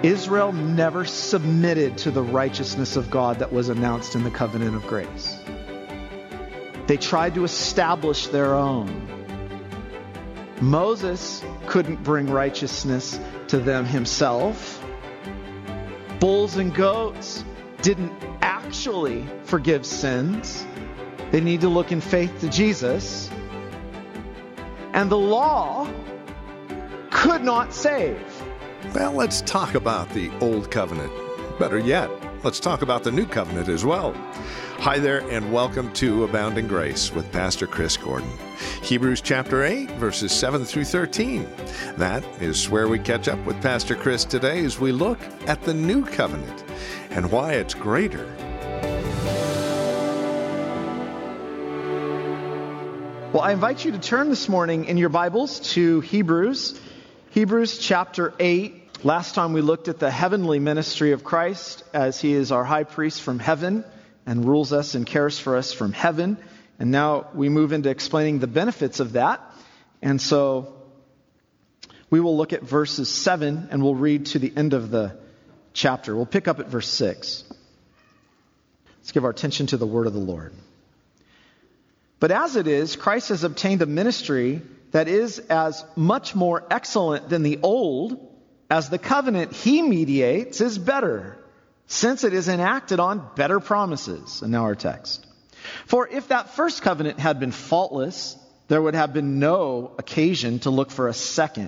Israel never submitted to the righteousness of God that was announced in the covenant of grace. They tried to establish their own. Moses couldn't bring righteousness to them himself. Bulls and goats didn't actually forgive sins. They need to look in faith to Jesus. And the law could not save. Well, let's talk about the Old Covenant. Better yet, let's talk about the New Covenant as well. Hi there, and welcome to Abounding Grace with Pastor Chris Gordon. Hebrews chapter 8, verses 7 through 13. That is where we catch up with Pastor Chris today as we look at the New Covenant and why it's greater. Well, I invite you to turn this morning in your Bibles to Hebrews chapter 8. Last time we looked at the heavenly ministry of Christ as he is our high priest from heaven and rules us and cares for us from heaven. And now we move into explaining the benefits of that. And so we will look at verses 7 and we'll read to the end of the chapter. We'll pick up at verse 6. Let's give our attention to the word of the Lord. But as it is, Christ has obtained a ministry that is as much more excellent than the old, as the covenant he mediates is better, since it is enacted on better promises. And now our text. For if that first covenant had been faultless, there would have been no occasion to look for a second.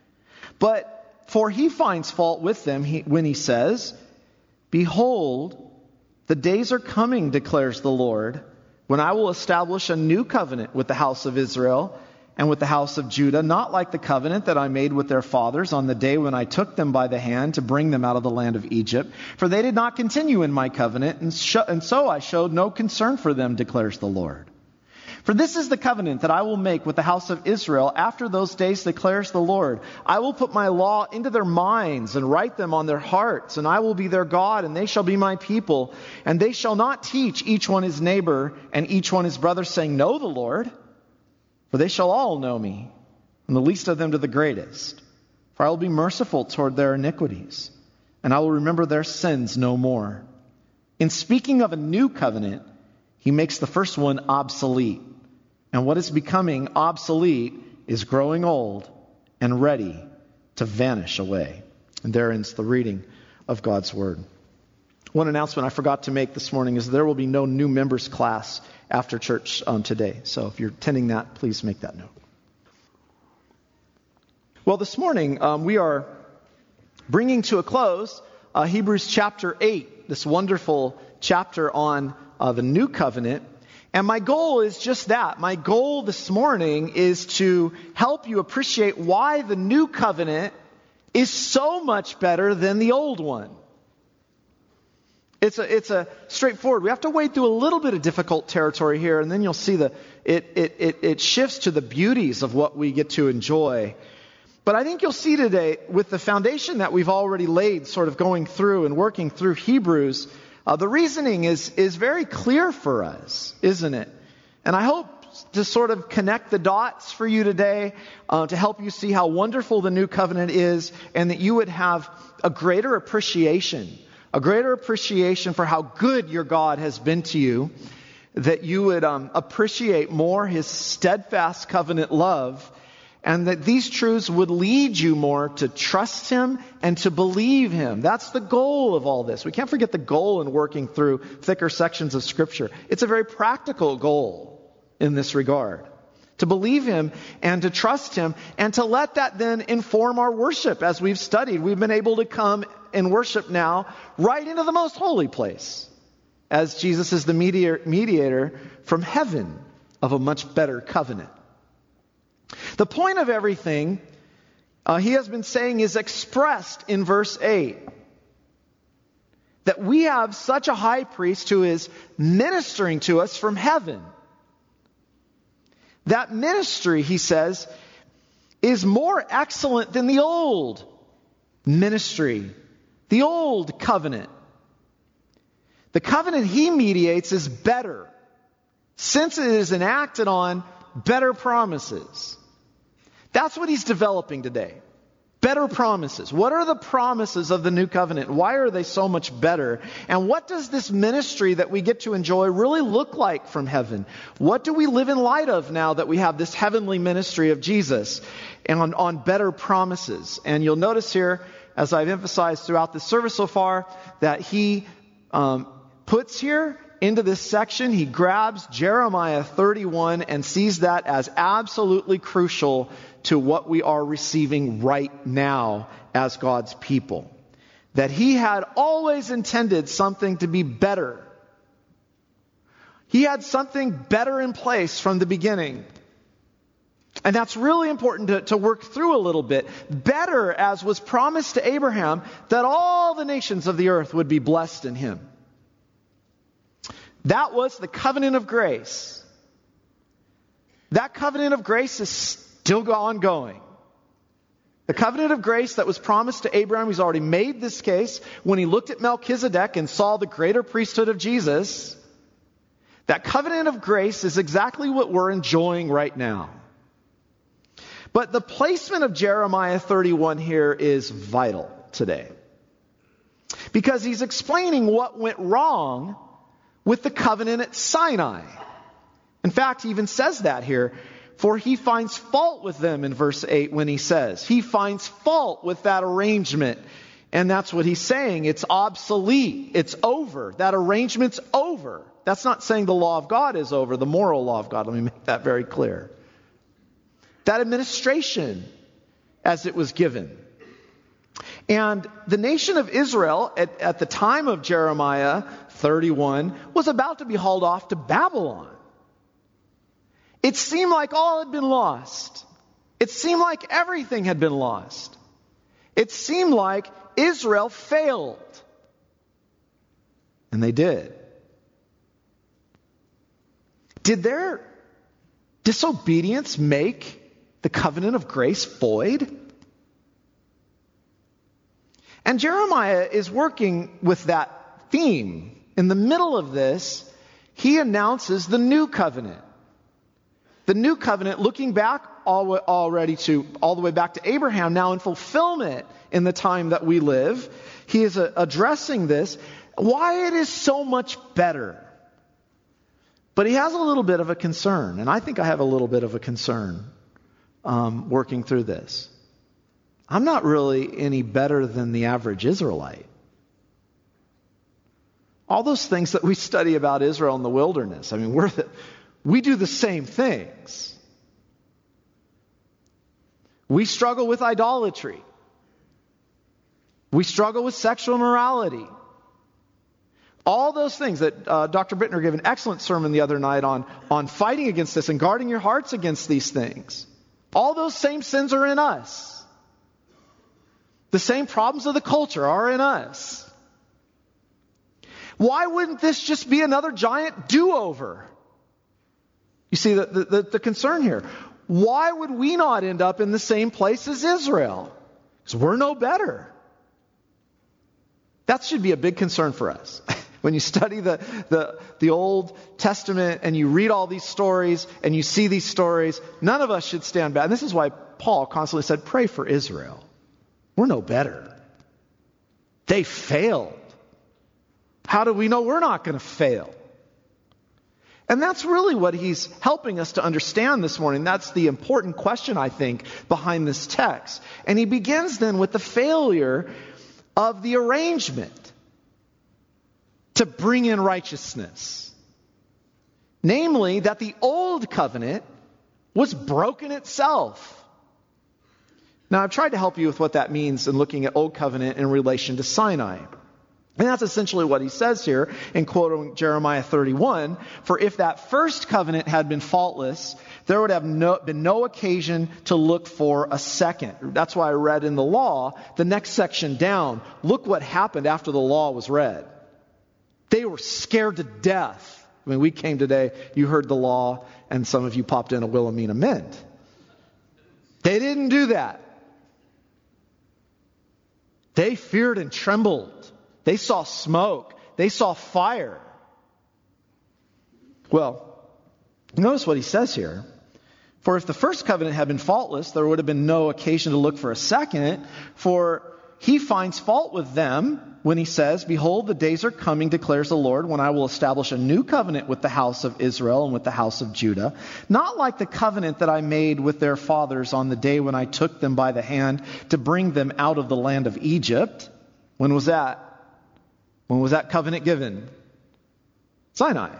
But for he finds fault with them when he says, "Behold, the days are coming, declares the Lord, when I will establish a new covenant with the house of Israel and with the house of Judah, not like the covenant that I made with their fathers on the day when I took them by the hand to bring them out of the land of Egypt. For they did not continue in my covenant, and so I showed no concern for them, declares the Lord. For this is the covenant that I will make with the house of Israel after those days, declares the Lord. I will put my law into their minds and write them on their hearts, and I will be their God, and they shall be my people. And they shall not teach each one his neighbor and each one his brother, saying, Know the Lord. For they shall all know me, from the least of them to the greatest. For I will be merciful toward their iniquities, and I will remember their sins no more. In speaking of a new covenant, he makes the first one obsolete. And what is becoming obsolete is growing old and ready to vanish away. And there ends the reading of God's Word. One announcement I forgot to make this morning is there will be no new members class after church today. So if you're attending that, please make that note. Well, this morning we are bringing to a close Hebrews chapter 8, this wonderful chapter on the new covenant. And my goal is just that. My goal this morning is to help you appreciate why the new covenant is so much better than the old one. It's a straightforward. We have to wade through a little bit of difficult territory here, and then you'll see it shifts to the beauties of what we get to enjoy. But I think you'll see today, with the foundation that we've already laid, sort of going through and working through Hebrews, the reasoning is very clear for us, isn't it? And I hope to sort of connect the dots for you today, to help you see how wonderful the new covenant is, and that you would have a greater appreciation for how good your God has been to you, that you would appreciate more his steadfast covenant love, and that these truths would lead you more to trust him and to believe him. That's the goal of all this. We can't forget the goal in working through thicker sections of Scripture. It's a very practical goal in this regard. To believe him and to trust him and to let that then inform our worship. As we've studied, we've been able to come and worship now right into the most holy place, as Jesus is the mediator from heaven of a much better covenant. The point of everything he has been saying is expressed in verse 8. That we have such a high priest who is ministering to us from heaven. That ministry, he says, is more excellent than the old ministry, the old covenant. The covenant he mediates is better, since it is enacted on better promises. That's what he's developing today. Better promises. What are the promises of the new covenant? Why are they so much better? And what does this ministry that we get to enjoy really look like from heaven? What do we live in light of now that we have this heavenly ministry of Jesus and on better promises? And you'll notice here, as I've emphasized throughout the service so far, that he puts here into this section, he grabs Jeremiah 31 and sees that as absolutely crucial to what we are receiving right now as God's people. That he had always intended something to be better. He had something better in place from the beginning. And that's really important to work through a little bit. Better, as was promised to Abraham, that all the nations of the earth would be blessed in him. That was the covenant of grace. That covenant of grace is still ongoing. The covenant of grace that was promised to Abraham, he's already made this case when he looked at Melchizedek and saw the greater priesthood of Jesus. That covenant of grace is exactly what we're enjoying right now. But the placement of Jeremiah 31 here is vital today. Because he's explaining what went wrong with the covenant at Sinai. In fact, he even says that here. For he finds fault with them in verse 8 when he says, he finds fault with that arrangement. And that's what he's saying. It's obsolete. It's over. That arrangement's over. That's not saying the law of God is over, the moral law of God. Let me make that very clear. That administration as it was given. And the nation of Israel at the time of Jeremiah 31 was about to be hauled off to Babylon. It seemed like all had been lost. It seemed like everything had been lost. It seemed like Israel failed. And they did. Did their disobedience make the covenant of grace void? And Jeremiah is working with that theme. In the middle of this, he announces the new covenant. The new covenant, looking back all the way back to Abraham, now in fulfillment in the time that we live. He is addressing this, why it is so much better. But he has a little bit of a concern, and I think I have a little bit of a concern working through this. I'm not really any better than the average Israelite. All those things that we study about Israel in the wilderness, I mean, we do the same things. We struggle with idolatry. We struggle with sexual immorality. All those things that Dr. Bittner gave an excellent sermon the other night on fighting against this and guarding your hearts against these things. All those same sins are in us. The same problems of the culture are in us. Why wouldn't this just be another giant do-over? You see the concern here. Why would we not end up in the same place as Israel? Because we're no better. That should be a big concern for us. When you study the Old Testament and you read all these stories and you see these stories, none of us should stand back. And this is why Paul constantly said, pray for Israel. We're no better. They failed. How do we know we're not going to fail? And that's really what he's helping us to understand this morning. That's the important question, I think, behind this text. And he begins then with the failure of the arrangement to bring in righteousness. Namely, that the old covenant was broken itself. Now, I've tried to help you with what that means in looking at Old Covenant in relation to Sinai. And that's essentially what he says here in quoting Jeremiah 31. For if that first covenant had been faultless, there would have been no occasion to look for a second. That's why I read in the law, the next section down, look what happened after the law was read. They were scared to death. I mean, we came today, you heard the law, and some of you popped in a Wilhelmina Mint. They didn't do that. They feared and trembled. They saw smoke. They saw fire. Well, notice what he says here. For if the first covenant had been faultless, there would have been no occasion to look for a second, for he finds fault with them when he says, behold, the days are coming, declares the Lord, when I will establish a new covenant with the house of Israel and with the house of Judah, not like the covenant that I made with their fathers on the day when I took them by the hand to bring them out of the land of Egypt. When was that? When was that covenant given? Sinai.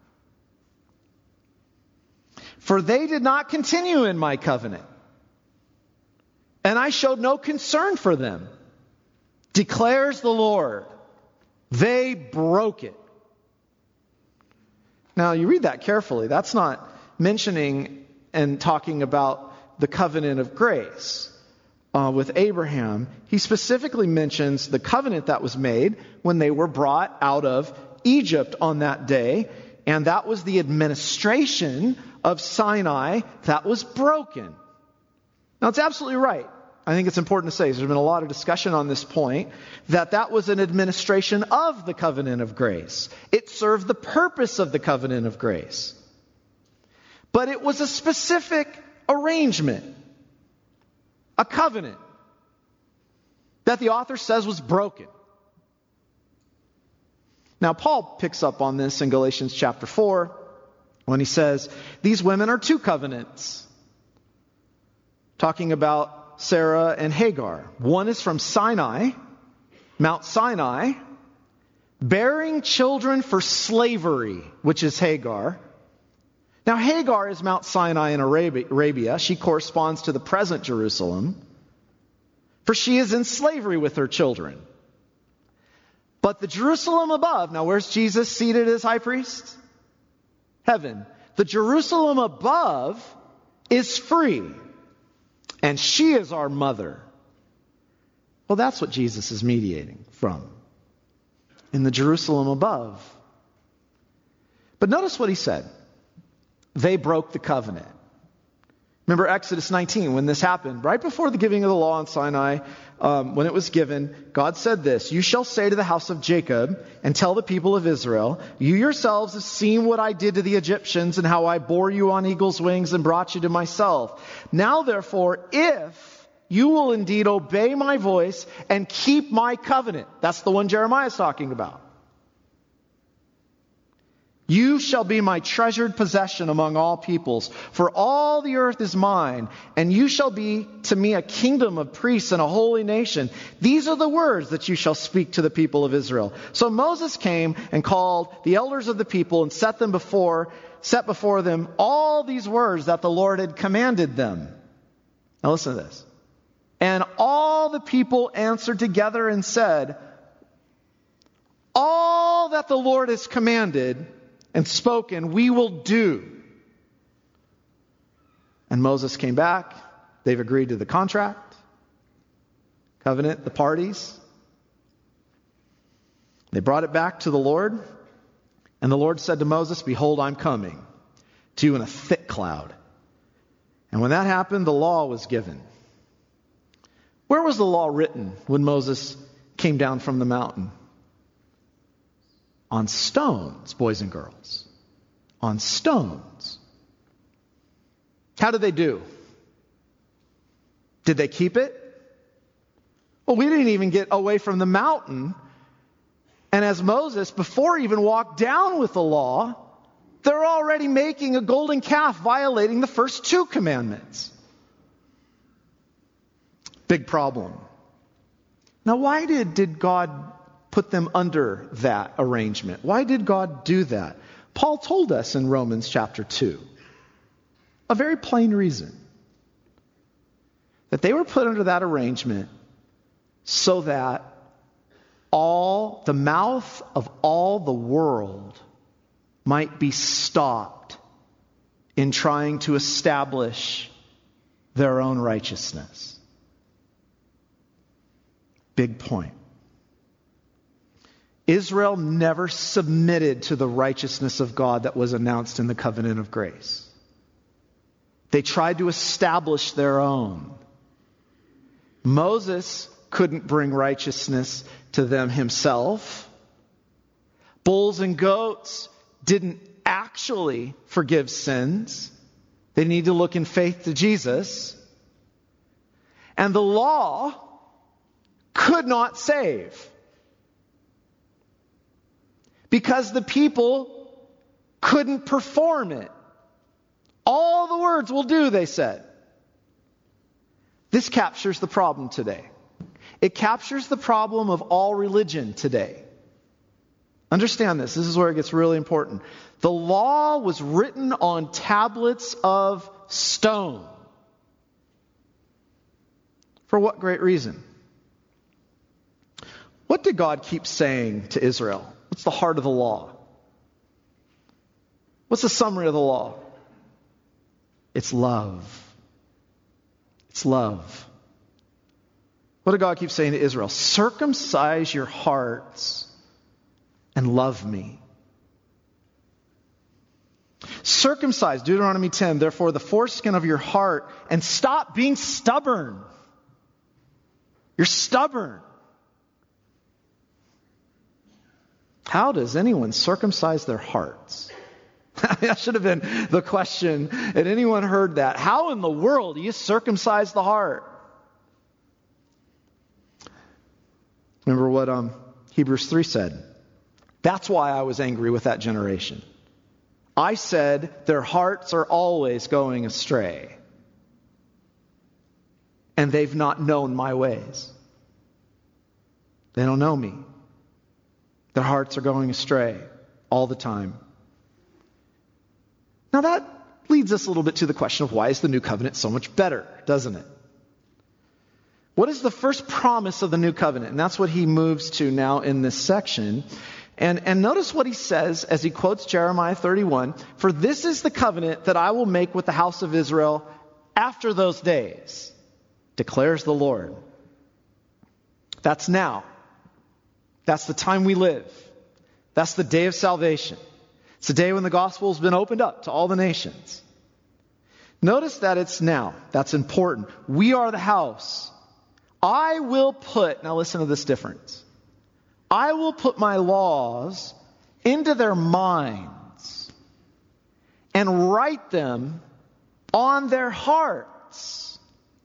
For they did not continue in my covenant, and I showed no concern for them, declares the Lord. They broke it. Now, you read that carefully. That's not mentioning and talking about the covenant of grace with Abraham. He specifically mentions the covenant that was made when they were brought out of Egypt on that day, and that was the administration of Sinai that was broken. Now, it's absolutely right. I think it's important to say, there's been a lot of discussion on this point, that was an administration of the covenant of grace. It served the purpose of the covenant of grace. But it was a specific arrangement, a covenant, that the author says was broken. Now, Paul picks up on this in Galatians chapter 4, when he says, these women are two covenants. Talking about Sarah and Hagar. One is from Sinai, Mount Sinai, bearing children for slavery, which is Hagar. Now, Hagar is Mount Sinai in Arabia. She corresponds to the present Jerusalem, for she is in slavery with her children. But the Jerusalem above, now where's Jesus seated as high priest? Heaven. The Jerusalem above is free, and she is our mother. Well, that's what Jesus is mediating from, in the Jerusalem above. But notice what he said. They broke the covenant. Remember Exodus 19, when this happened, right before the giving of the law on Sinai, when it was given, God said this, you shall say to the house of Jacob and tell the people of Israel, you yourselves have seen what I did to the Egyptians and how I bore you on eagle's wings and brought you to myself. Now, therefore, if you will indeed obey my voice and keep my covenant, that's the one Jeremiah is talking about. You shall be my treasured possession among all peoples, for all the earth is mine, and you shall be to me a kingdom of priests and a holy nation. These are the words that you shall speak to the people of Israel. So Moses came and called the elders of the people and set before them all these words that the Lord had commanded them. Now listen to this. And all the people answered together and said, all that the Lord has commanded and spoken, we will do. And Moses came back. They've agreed to the contract, covenant, the parties. They brought it back to the Lord. And the Lord said to Moses, behold, I'm coming to you in a thick cloud. And when that happened, the law was given. Where was the law written when Moses came down from the mountain? On stones, boys and girls. On stones. How did they do? Did they keep it? Well, we didn't even get away from the mountain. And as Moses, before he even walked down with the law, they're already making a golden calf, violating the first two commandments. Big problem. Now, why did God put them under that arrangement? Why did God do that? Paul told us in Romans chapter 2. A very plain reason. That they were put under that arrangement so that the mouth of all the world might be stopped in trying to establish their own righteousness. Big point. Israel never submitted to the righteousness of God that was announced in the covenant of grace. They tried to establish their own. Moses couldn't bring righteousness to them himself. Bulls and goats didn't actually forgive sins. They need to look in faith to Jesus. And the law could not save. Because the people couldn't perform it. All the words will do, they said. This captures the problem today. It captures the problem of all religion today. Understand this. This is where it gets really important. The law was written on tablets of stone. For what great reason? What did God keep saying to Israel? What's the heart of the law? What's the summary of the law? It's love. It's love. What did God keep saying to Israel? Circumcise your hearts and love me. Circumcise, Deuteronomy 10, therefore the foreskin of your heart, and stop being stubborn. You're stubborn. How does anyone circumcise their hearts? That should have been the question. Had anyone heard that? How in the world do you circumcise the heart? Remember what Hebrews 3 said. That's why I was angry with that generation. I said their hearts are always going astray. And they've not known my ways. They don't know me. Their hearts are going astray all the time. Now that leads us a little bit to the question of why is the new covenant so much better, doesn't it? What is the first promise of the new covenant? And that's what he moves to now in this section. And notice what he says as he quotes Jeremiah 31. For this is the covenant that I will make with the house of Israel after those days, declares the Lord. That's now. That's the time we live. That's the day of salvation. It's the day when the gospel has been opened up to all the nations. Notice that it's now. That's important. We are the house. I will put, now listen to this difference. I will put my laws into their minds and write them on their hearts.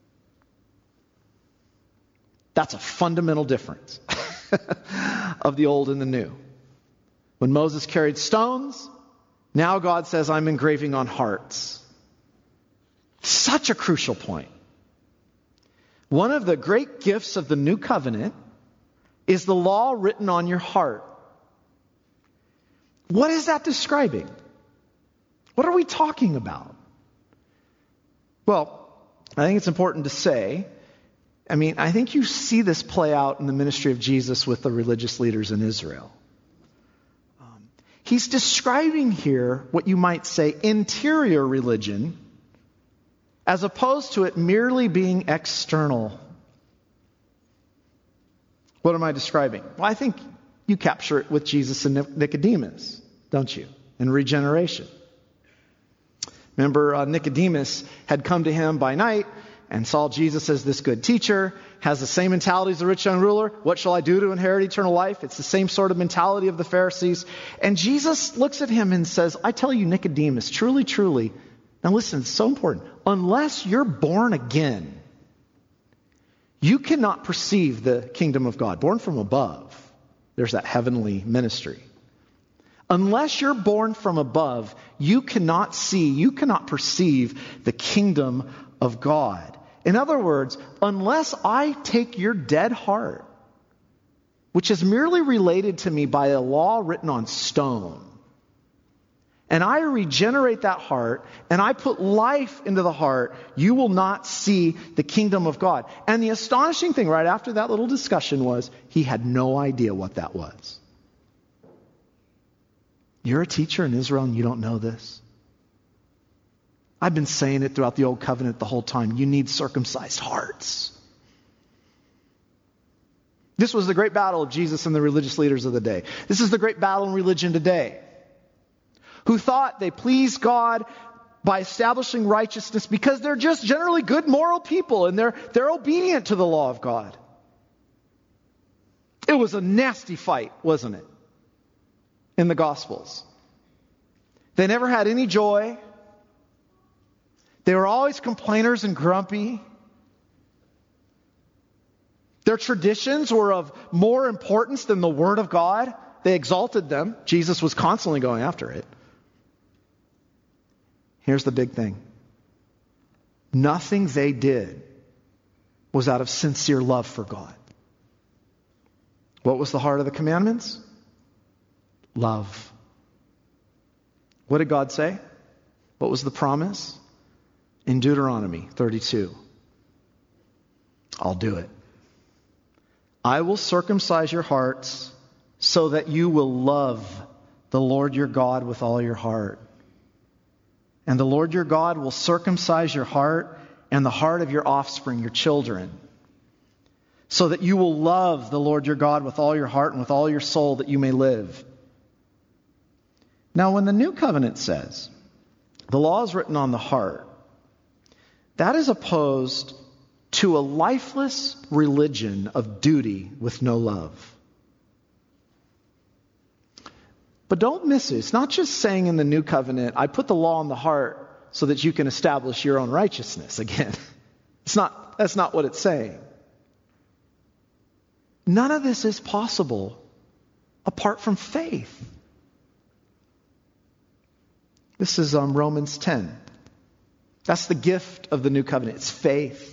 That's a fundamental difference of the old and the new. When Moses carried stones, now God says, I'm engraving on hearts. Such a crucial point. One of the great gifts of the new covenant is the law written on your heart. What is that describing? What are we talking about? Well, I think it's important to say, I think you see this play out in the ministry of Jesus with the religious leaders in Israel. He's describing here what you might say interior religion as opposed to it merely being external. What am I describing? Well, I think you capture it with Jesus and Nicodemus, don't you? In regeneration. Remember, Nicodemus had come to him by night and saw Jesus as this good teacher, has the same mentality as the rich young ruler. What shall I do to inherit eternal life? It's the same sort of mentality of the Pharisees. And Jesus looks at him and says, I tell you, Nicodemus, truly, truly, now listen, it's so important. Unless you're born again, you cannot perceive the kingdom of God. Born from above. There's that heavenly ministry. Unless you're born from above, you cannot see, you cannot perceive the kingdom of God. In other words, unless I take your dead heart, which is merely related to me by a law written on stone, and I regenerate that heart, and I put life into the heart, you will not see the kingdom of God. And the astonishing thing right after that little discussion was, he had no idea what that was. You're a teacher in Israel and you don't know this? I've been saying it throughout the Old Covenant the whole time. You need circumcised hearts. This was the great battle of Jesus and the religious leaders of the day. This is the great battle in religion today. Who thought they pleased God by establishing righteousness because they're just generally good moral people and they're obedient to the law of God. It was a nasty fight, wasn't it? In the Gospels. They never had any joy. They were always complainers and grumpy. Their traditions were of more importance than the Word of God. They exalted them. Jesus was constantly going after it. Here's the big thing. Nothing they did was out of sincere love for God. What was the heart of the commandments? Love. What did God say? What was the promise? In Deuteronomy 32. I'll do it. I will circumcise your hearts so that you will love the Lord your God with all your heart. And the Lord your God will circumcise your heart and the heart of your offspring, your children, so that you will love the Lord your God with all your heart and with all your soul, that you may live. Now, when the New Covenant says, the law is written on the heart, that is opposed to a lifeless religion of duty with no love. But don't miss it. It's not just saying in the New Covenant, I put the law on the heart so that you can establish your own righteousness again. That's not what it's saying. None of this is possible apart from faith. This is Romans 10. That's the gift of the New Covenant. It's faith.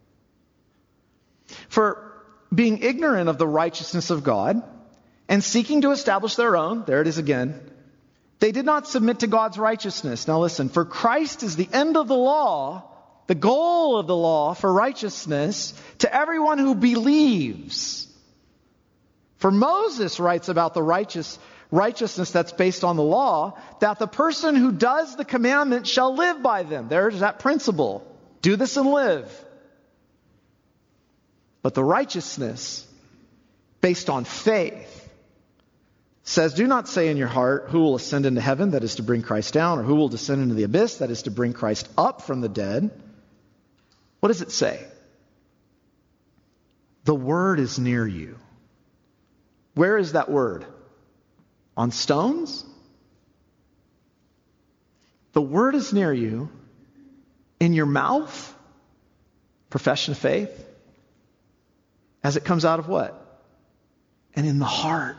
For being ignorant of the righteousness of God and seeking to establish their own, there it is again, they did not submit to God's righteousness. Now listen, for Christ is the end of the law, the goal of the law for righteousness to everyone who believes. For Moses writes about the righteousness that's based on the law, that the person who does the commandment shall live by them. There's that principle. Do this and live. But the righteousness based on faith says, do not say in your heart, who will ascend into heaven, that is to bring Christ down, or who will descend into the abyss, that is to bring Christ up from the dead. What does it say? The word is near you. Where is that word? On stones? The word is near you, in your mouth, profession of faith, as it comes out of what? And in the heart.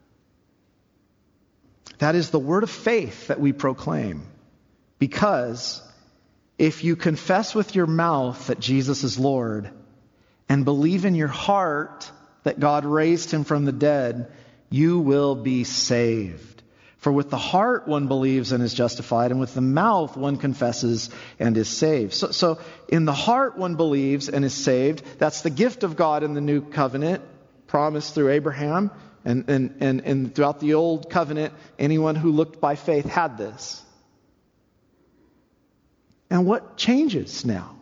That is the word of faith that we proclaim. Because if you confess with your mouth that Jesus is Lord and believe in your heart that God raised him from the dead, you will be saved. For with the heart one believes and is justified, and with the mouth one confesses and is saved. So in the heart one believes and is saved. That's the gift of God in the New Covenant, promised through Abraham. And throughout the Old Covenant, anyone who looked by faith had this. And what changes now?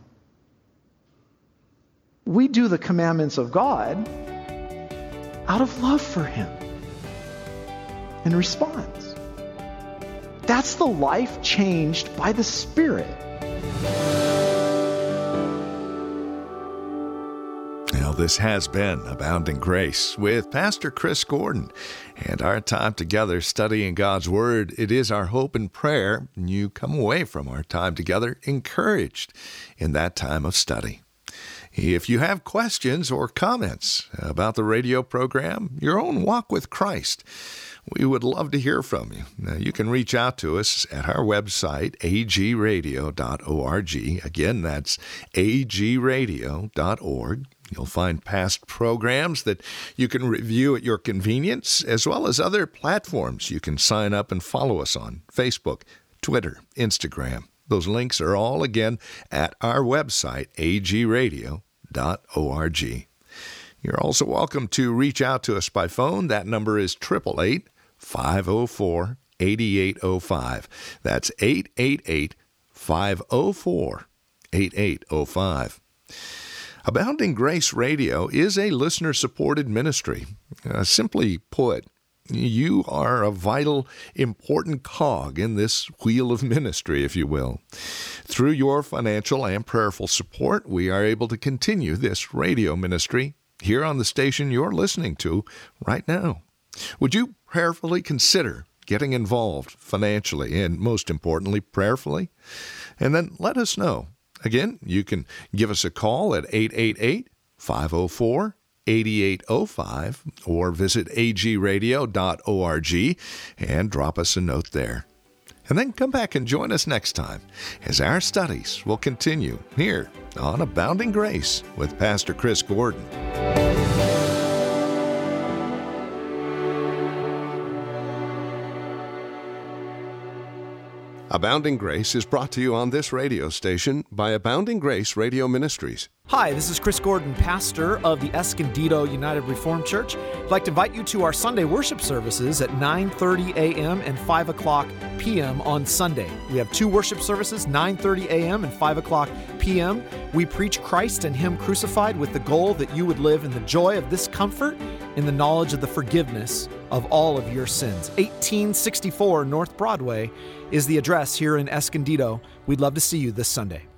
We do the commandments of God out of love for him and response. That's the life changed by the Spirit. Now, this has been Abounding Grace with Pastor Chris Gordon, and our time together studying God's Word. It is our hope and prayer you come away from our time together encouraged in that time of study. If you have questions or comments about the radio program, your own walk with Christ, we would love to hear from you. Now, you can reach out to us at our website, agradio.org. Again, that's agradio.org. You'll find past programs that you can review at your convenience, as well as other platforms you can sign up and follow us on: Facebook, Twitter, Instagram. Those links are all, again, at our website, agradio.org. You're also welcome to reach out to us by phone. That number is 888-504-8805. That's 888-504-8805. Abounding Grace Radio is a listener-supported ministry. Simply put, you are a vital, important cog in this wheel of ministry, if you will. Through your financial and prayerful support, we are able to continue this radio ministry here on the station you're listening to right now. Would you prayerfully consider getting involved financially and, most importantly, prayerfully? and then let us know. Again, you can give us a call at 888-504-8805 or visit agradio.org and drop us a note there. And then come back and join us next time as our studies will continue here on Abounding Grace with Pastor Chris Gordon. Abounding Grace is brought to you on this radio station by Abounding Grace Radio Ministries. Hi, this is Chris Gordon, pastor of the Escondido United Reformed Church. I'd like to invite you to our Sunday worship services at 9:30 a.m. and 5 o'clock p.m. on Sunday. We have two worship services, 9:30 a.m. and 5 o'clock p.m. We preach Christ and Him crucified with the goal that you would live in the joy of this comfort, in the knowledge of the forgiveness of all of your sins. 1864 North Broadway is the address here in Escondido. We'd love to see you this Sunday.